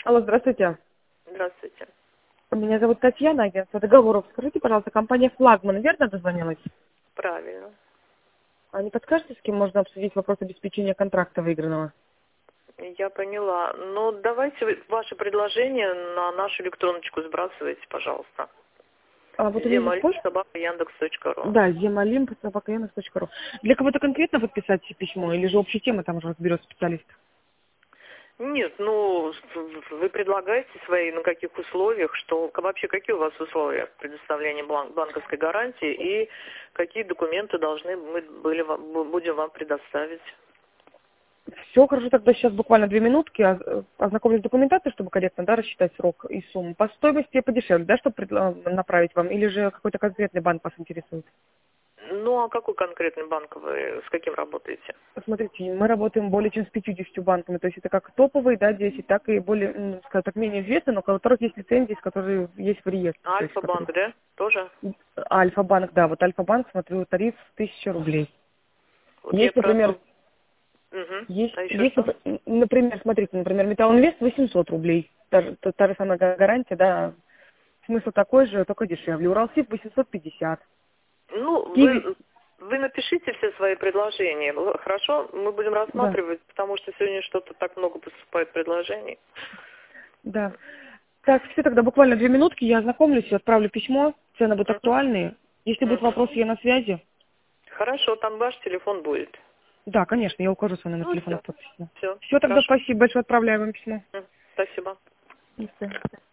Алло, здравствуйте. Здравствуйте. Меня зовут Татьяна, агентство договоров. Скажите, пожалуйста, компания «Флагман» верно дозвонилась? Правильно. А не подскажете, с кем можно обсудить вопрос обеспечения контракта выигранного? Я поняла. Но давайте ваше предложение на нашу электроночку сбрасывайте, пожалуйста. А вот у меня здесь почта? Земалин@яндекс.ру. Да, земалим.яндекс.ру. Для кого-то конкретно подписать письмо или же общей темы там уже разберет специалист? Нет, ну, вы предлагаете свои, на каких условиях, что вообще какие у вас условия предоставления банковской гарантии и какие документы должны мы будем вам предоставить? Все, хорошо, тогда сейчас буквально 2 минутки, ознакомлюсь с документацией, чтобы корректно, да, рассчитать срок и сумму. По стоимости подешевле, да, чтобы направить вам, или же какой-то конкретный банк вас интересует? Ну, а какой конкретный банк вы, с каким работаете? Смотрите, мы работаем более чем с 50 банками, то есть это как топовые, да, 10, так и более, скажем так, менее известные, но у которых есть лицензии, с которыми есть в реестре. То есть, Альфа-банк, да? Тоже? Альфа-банк, да, вот Альфа-банк, смотрю, тариф 1000 рублей. Вот я Есть, например, просто... Угу. есть, А еще есть, что? например, смотрите, например, Металлинвест 800 рублей, та же самая гарантия, да, смысл такой же, только дешевле. Уралсиб 850. Ну, Киви, вы напишите все свои предложения. Хорошо? Мы будем да, рассматривать, потому что сегодня что-то так много поступает предложений. да. Так, все, тогда буквально 2 минутки, я ознакомлюсь и отправлю письмо, цены будут Мгм. актуальные. Если будут Мгм. вопросы, я на связи. Хорошо, там ваш телефон будет. Да, конечно, я укажу свой номер Ну, телефона все. в подписи. Все. Все, тогда Хорошо. спасибо большое, отправляю вам письмо. Спасибо. До свидания.